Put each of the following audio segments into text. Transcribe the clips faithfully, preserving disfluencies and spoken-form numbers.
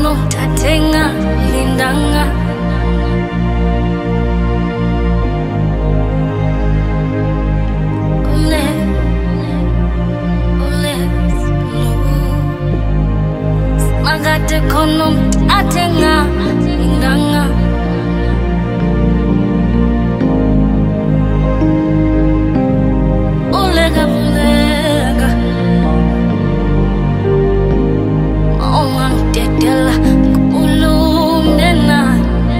mutatenga lindanga Ole Ole Magate kono mutatenga lindanga Olega bulega Oman tetela ulumena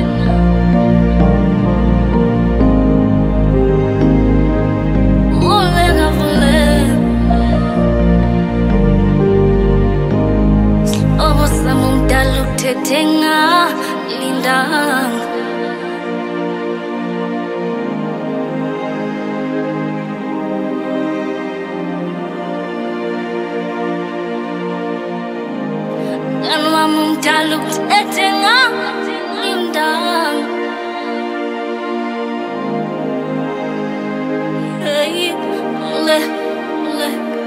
Olega bulega Slobo samumdalu tetenga lindanga Mumtaluk etenga lindang Hey, le, le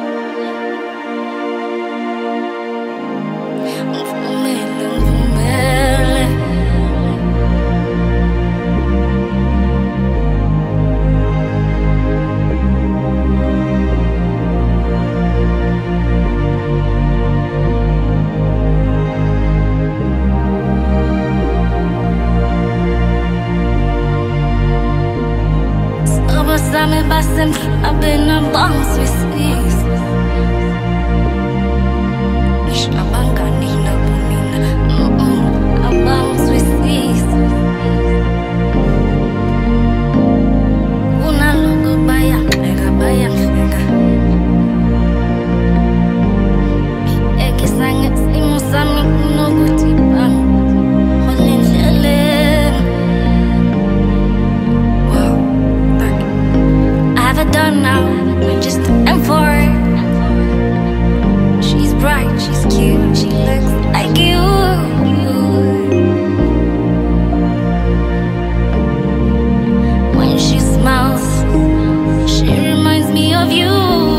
Mvumele, mvumele Same basem abena bang Swiss Ish abanga nina bunina mm abang Swiss Una logo bayang lega bayang lega Eki sanget simu sami no gutibang Holen lelem Done now, we're just in for it. She's bright, she's cute, she looks like you. When she smiles, she reminds me of you.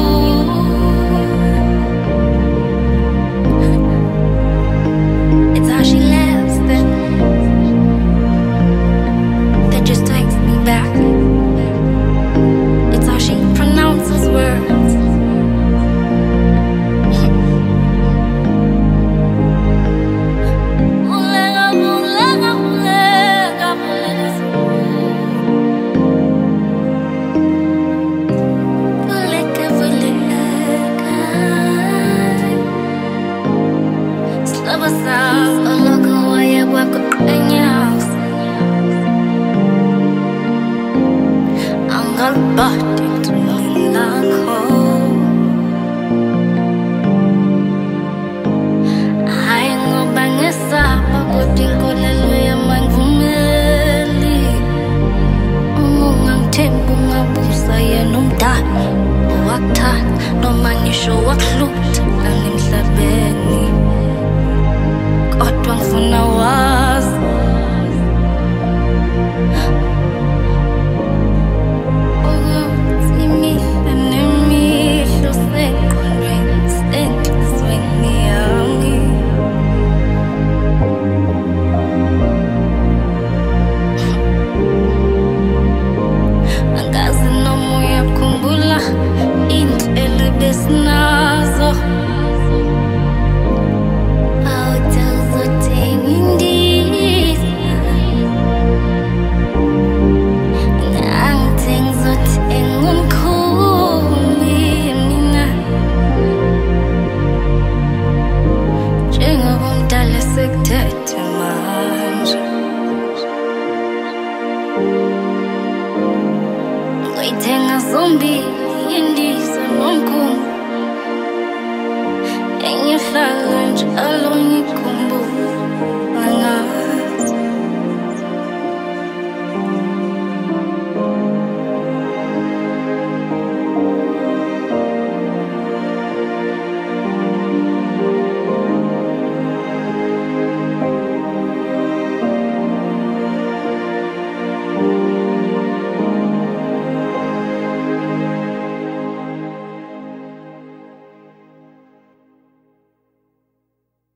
It's how she laughs that, that just takes me back. She pronounces words Ulega, ulega, ulega, ulega Ulega, ulega Slava sav, ulega, waya, waka, penyas Angal bati Saya numda wakta no manisho waklut lang nimhlabeni kodwa ngifuna wazi ukuthi imihla nemihla useqondweni senhlizweni yami Indlela besnazo Awutazotengindisa Ngangitengizotengumkhumbi mina Njengoba umdala sekuthethe manje Ngoyithenga zombili Indiza nomkhumbi Engihlala njalo